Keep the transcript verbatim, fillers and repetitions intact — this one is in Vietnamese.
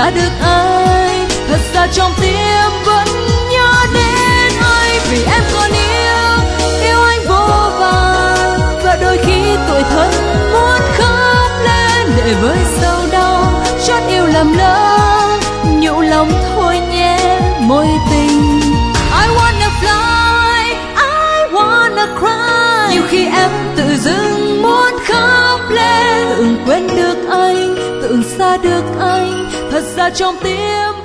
xa được anh. Thật ra trong tim vẫn nhớ đến anh, vì em còn yêu, yêu anh vô vàn. Và đôi khi tuổi thân muốn khóc lên để với sầu đau chót yêu lầm lỡ, nhủ lòng thôi nhé mối tình. I wanna fly, I wanna cry. Nhiều khi em tự dưng muốn khóc lên, tưởng quên được anh, tưởng xa được anh. Thật ra trong tim